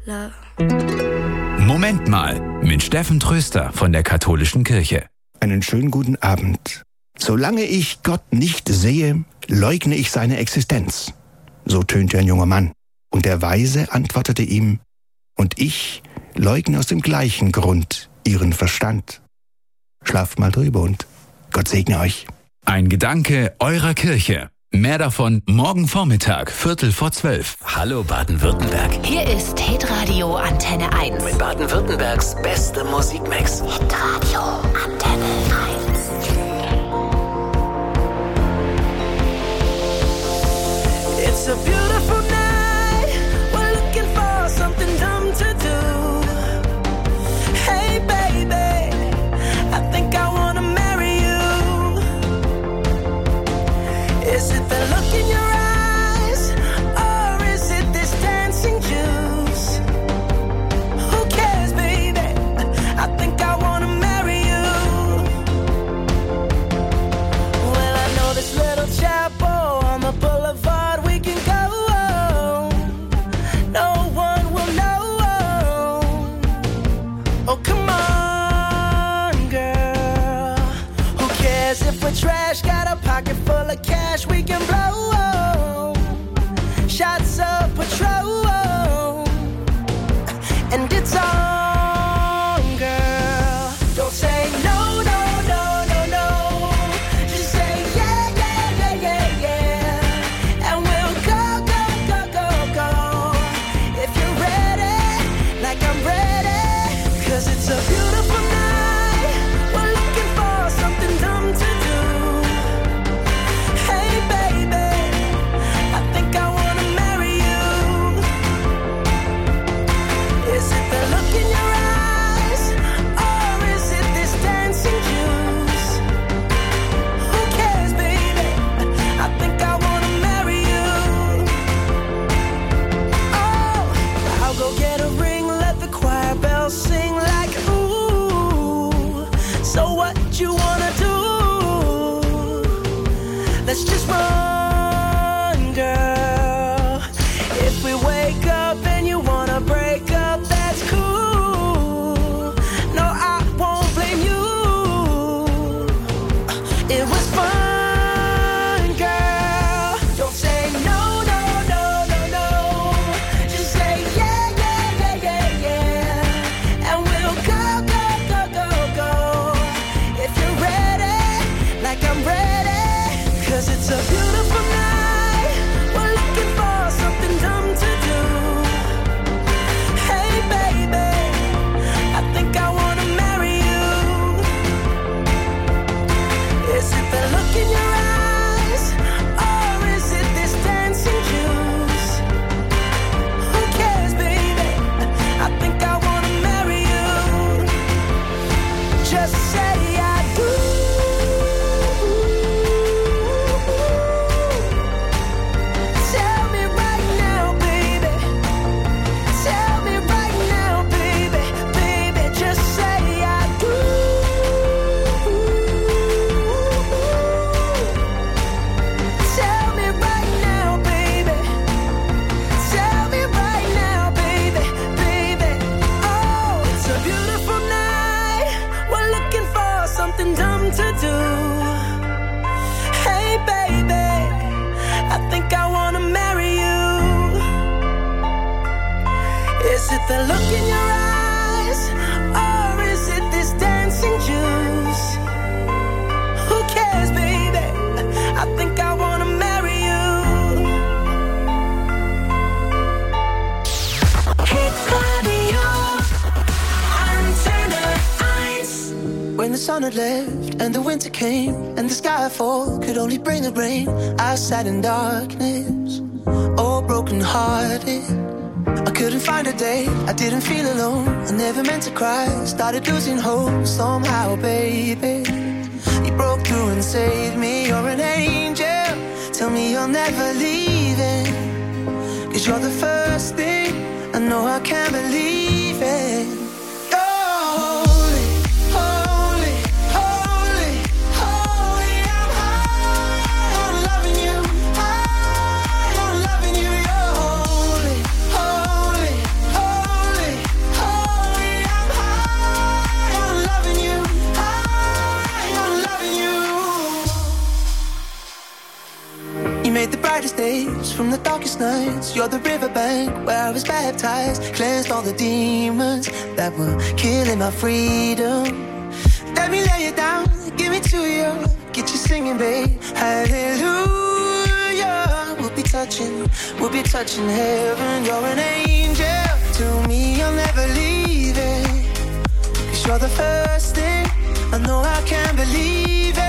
love. Moment mal, mit Steffen Tröster von der Katholischen Kirche. Einen schönen guten Abend. Solange ich Gott nicht sehe, leugne ich seine Existenz. So tönte ein junger Mann. Und der Weise antwortete ihm, und ich leugne aus dem gleichen Grund Ihren Verstand. Schlaft mal drüber und Gott segne euch. Ein Gedanke eurer Kirche. Mehr davon morgen Vormittag, 11:45. Hallo Baden-Württemberg. Hier ist Hitradio Antenne 1. Mit Baden-Württembergs beste Musikmix. Hitradio Antenne 1. It's a beautiful night. We're looking for something dumb to do. Hey baby, I think I wanna marry you. Is it the look in your eyes, or is it this dancing juice? Who cares, baby? I think I wanna marry you. Well, I know this little chapel on the boulevard we can go. No one will know. Oh, come on, girl. Who cares if we're trash? Got a pocket full of cash we can blow. Shots of Patrol, and it's on, girl. Don't say no, no, no, no, no. Just say yeah, yeah, yeah, yeah, yeah. And we'll go, go, go, go, go. If you're ready, like I'm ready. 'Cause it's a beautiful night. We're looking for something dumb to do. Hey baby, I think I wanna marry you. Is it the look in your eyes, or is it this dancing juice? Who cares, baby? I think I wanna marry you. Oh, I'll go get a ring, let the choir bells sing like ooh. So what you wanna do? Let's just run, girl. If we wake up and you wanna break up, that's cool. No, I won't blame you. It was fun, girl. Don't say no, no, no, no, no. Just say yeah, yeah, yeah, yeah, yeah. And we'll go, go, go, go, go. If you're ready, like I'm ready. 'Cause it's a beautiful night. We're looking for something dumb to do. Hey baby, I think I wanna marry you. Is it the look in your eyes, or is it this dancing juice? Who cares, baby? I think I wanna marry you. Just say I do. Tell me right now, baby. Tell me right now, baby. Baby, just say I do. Tell me right now, baby. Tell me right now, baby. Baby, oh, it's a beautiful night. We're looking for something dumb to do. Hey baby, I think I wanna marry you. Is it the look in your eyes, or is it this dancing juice? Who cares, baby? I think I wanna marry you. Hit Radio Antenne 1. When the sun had left and the winter came and the skyfall could only bring the rain, I sat in darkness, all broken hearted. I couldn't find a day, I didn't feel alone. I never meant to cry, started losing hope somehow, baby. You broke through and saved me, you're an angel. Tell me you're never leaving, 'cause you're the first thing I know I can't believe it. made the brightest days from the darkest nights. You're the riverbank where I was baptized, cleansed all the demons that were killing my freedom. Let me lay it down, give it to you, get you singing, babe. Hallelujah. We'll be touching heaven. You're an angel to me, I'll never leave it. 'Cause you're the first thing I know I can't believe it.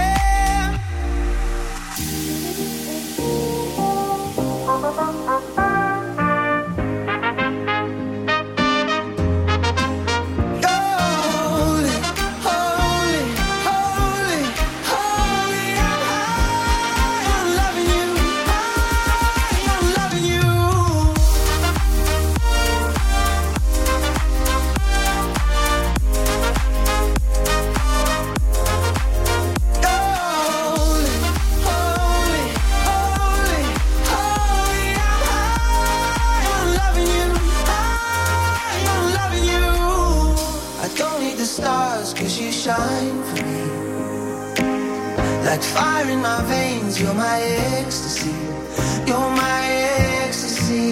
Shine for me like fire in my veins. You're my ecstasy. You're my ecstasy.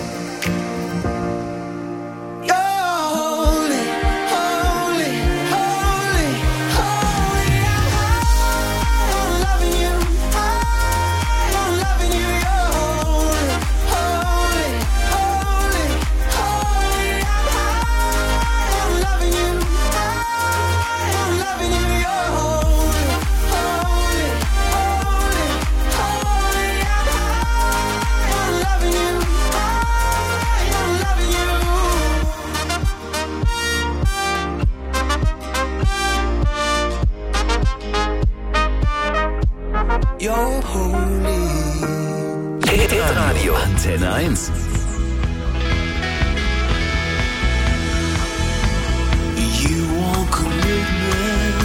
You're holy, holy, holy, holy. I'm loving you. I'm loving you. You're holy, holy, holy, holy. I'm loving you. You're holy. Radio Antenne 1. You want commitment?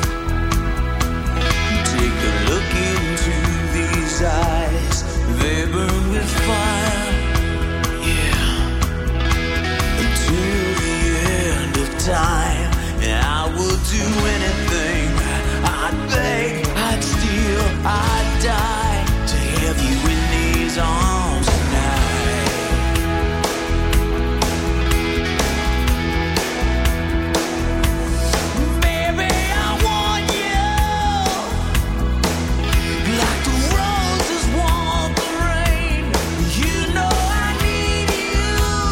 Take a look into these eyes. They burn with fire. Yeah. Until the end of time, and I will do anything. I'd beg, I'd steal, I'd die to have you in these arms tonight. Baby, I want you like the roses want the rain. You know I need you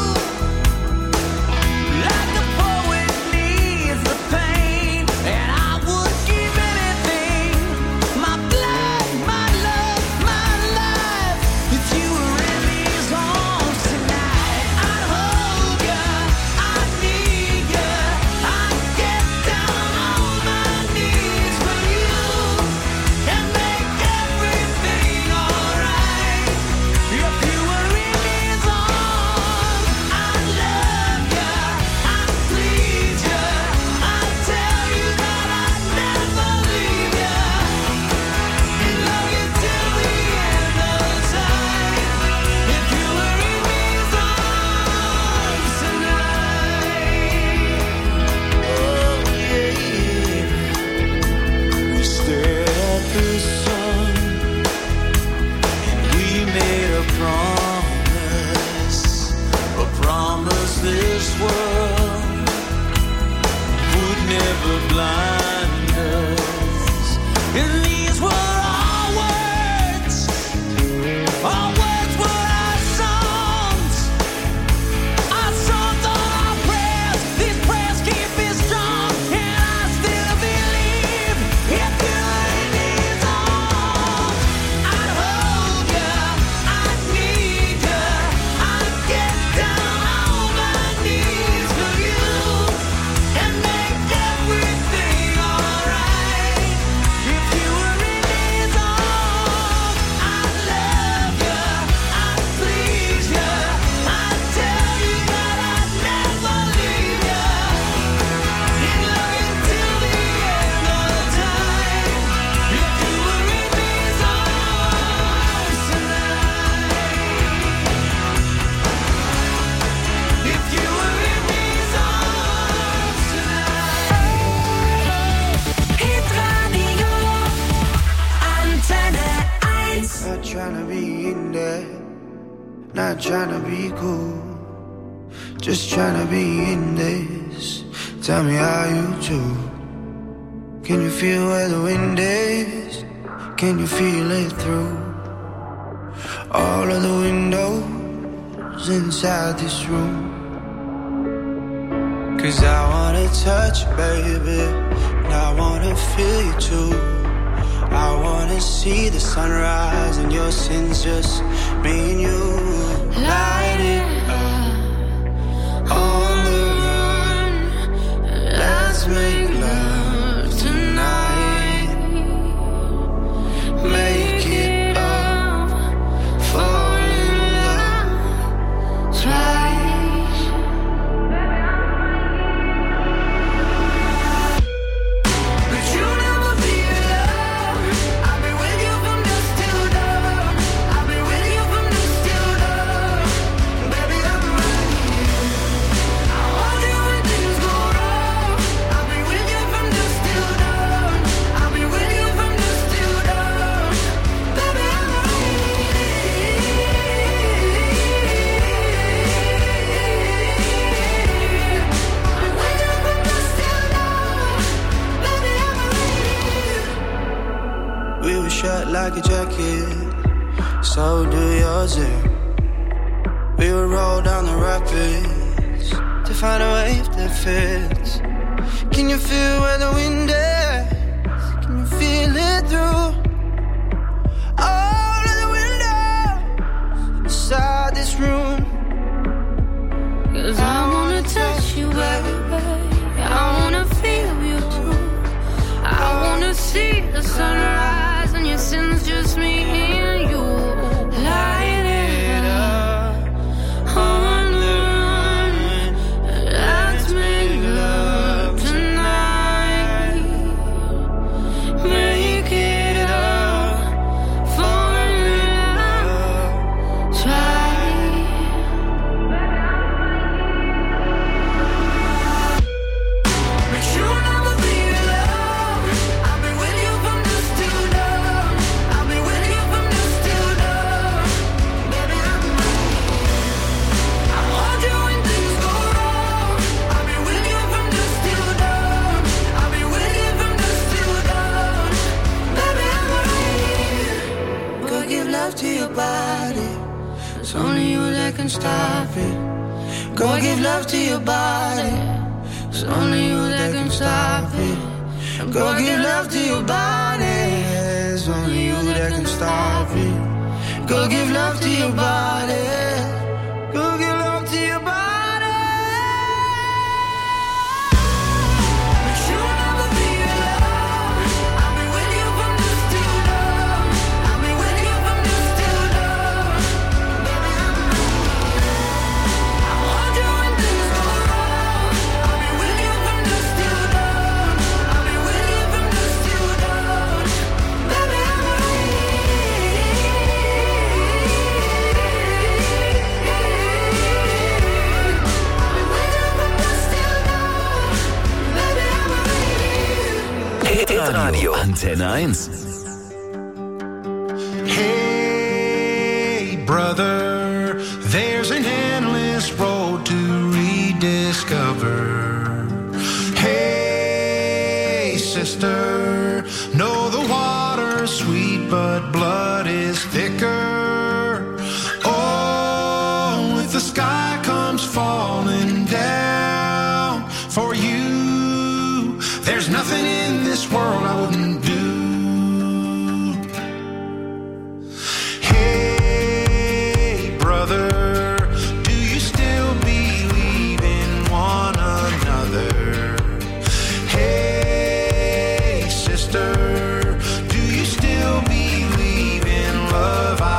like the poet needs the pain, and I would give anything, my blood, my love, my life, if you were in these arms tonight. I'd hold you, I'd need you, I'd get down on my knees for you and make everything alright. If you were in these arms, I'd love you, I'd please you, I'd tell you that I'd never leave you, love you till the end of time. If you were in these arms tonight, oh yeah. We stared at the sun and we made a promise this world would never blind us. And these were our words were our songs are our prayers. These prayers keep me strong, and I still believe if you're in these arms, I'd hold you, I'd need you, I'd get down on my knees for you and make everything not trying to be cool, just trying to be in this. Tell me how you do. Can you feel where the wind is? Can you feel it through all of the windows inside this room? 'Cause I wanna touch you, baby, and I wanna feel you too. I wanna see the sunrise and your sins, just me and you. Light it up on the run. Let's make love tonight. Make it up, fall in love twice. But you never be alone. I'll be with you from dusk till dawn. I'll be with you from dusk till dawn. Baby, I'm right here. I want you when things go wrong. I'll be with you from dusk till dawn. I'll be with you from dusk till dawn. Baby, I'm right here. I'm with you from dusk till dawn. Baby, I'm right here. We were shut like a jacket, so do yours. We would roll down the rapids to find a wave that fits. Can you feel where the wind is? Can you feel it through all of the windows inside this room? 'Cause I wanna touch you, baby. I wanna feel you too. I wanna see the sunrise and your sins, just me and you. Light it up on the run. Let's make love tonight. Make it up, fall in love twice. But you'll never be alone. I'll be with you from dusk till dawn. I'll be with you from dusk till dawn. Baby, I'm right here. I want you when things go wrong. I'll be with you from dusk till dawn. I'll be with you from dusk till dawn. Baby, I'm right here. Go give love to your body. It's only you that can stop it. Go give love to your body. It's only you that can stop it. Go give love to your body. It's only you that can stop it. Go give love to your body. Go give love to your body. But you'll never be alone. I'll be with you from dusk till dawn. I'll be with you from dusk till dawn. Baby, I'm right here. I want you when things go wrong. I'll be with you from dusk till dawn. I'll be with you from dusk till dawn. Baby, I'm right Hit Radio Antenne 1. Hey, brother, there's an endless road to rediscover. Hey, sister, know the water's sweet, but blood is thicker. Oh, if the sky comes falling down for you, there's nothing in this world I wouldn't do. Hey, brother, do you still believe in one another? Hey, sister, do you still believe in love?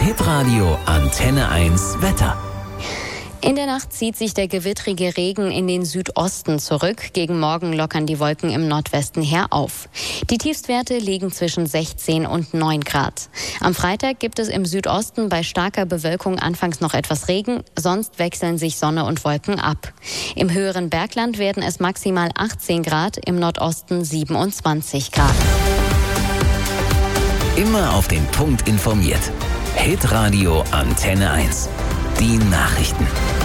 Hitradio Antenne 1 Wetter. In der Nacht zieht sich der gewittrige Regen in den Südosten zurück. Gegen Morgen lockern die Wolken im Nordwesten her auf. Die Tiefstwerte liegen zwischen 16 und 9 Grad. Am Freitag gibt es im Südosten bei starker Bewölkung anfangs noch etwas Regen, sonst wechseln sich Sonne und Wolken ab. Im höheren Bergland werden es maximal 18 Grad, im Nordosten 27 Grad. Immer auf den Punkt informiert. Hitradio Antenne 1. Die Nachrichten.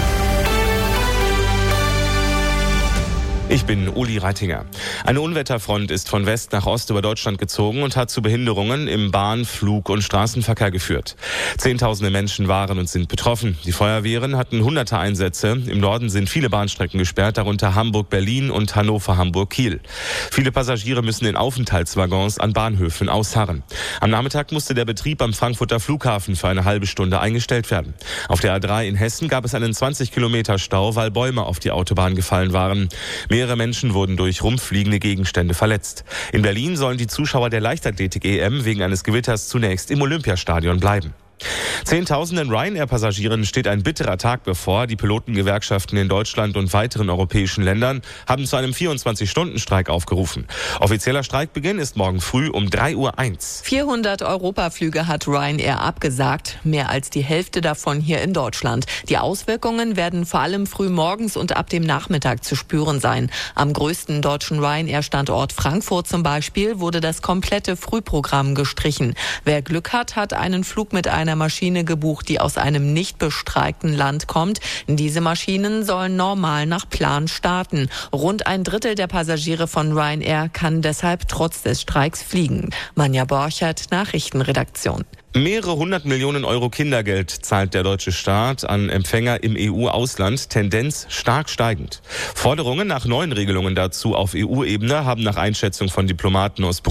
Ich bin Uli Reitinger. Eine Unwetterfront ist von West nach Ost über Deutschland gezogen und hat zu Behinderungen im Bahn-, Flug- und Straßenverkehr geführt. Zehntausende Menschen waren und sind betroffen. Die Feuerwehren hatten hunderte Einsätze. Im Norden sind viele Bahnstrecken gesperrt, darunter Hamburg-Berlin und Hannover-Hamburg-Kiel. Viele Passagiere müssen in Aufenthaltswaggons an Bahnhöfen ausharren. Am Nachmittag musste der Betrieb am Frankfurter Flughafen für eine halbe Stunde eingestellt werden. Auf der A3 in Hessen gab es einen 20 Kilometer Stau, weil Bäume auf die Autobahn gefallen waren. Mehrere Menschen wurden durch rumfliegende Gegenstände verletzt. In Berlin sollen die Zuschauer der Leichtathletik-EM wegen eines Gewitters zunächst im Olympiastadion bleiben. Zehntausenden Ryanair-Passagieren steht ein bitterer Tag bevor. Die Pilotengewerkschaften in Deutschland und weiteren europäischen Ländern haben zu einem 24-Stunden-Streik aufgerufen. Offizieller Streikbeginn ist morgen früh um 3:01 Uhr. 400 Europaflüge hat Ryanair abgesagt, mehr als die Hälfte davon hier in Deutschland. Die Auswirkungen werden vor allem früh morgens und ab dem Nachmittag zu spüren sein. Am größten deutschen Ryanair-Standort Frankfurt zum Beispiel wurde das komplette Frühprogramm gestrichen. Wer Glück hat, hat einen Flug mit einer Maschine gebucht, die aus einem nicht bestreikten Land kommt. Diese Maschinen sollen normal nach Plan starten. Rund ein Drittel der Passagiere von Ryanair kann deshalb trotz des Streiks fliegen. Manja Borchert, Nachrichtenredaktion. Mehrere 100 Millionen Euro Kindergeld zahlt der deutsche Staat an Empfänger im EU-Ausland, Tendenz stark steigend. Forderungen nach neuen Regelungen dazu auf EU-Ebene haben nach Einschätzung von Diplomaten aus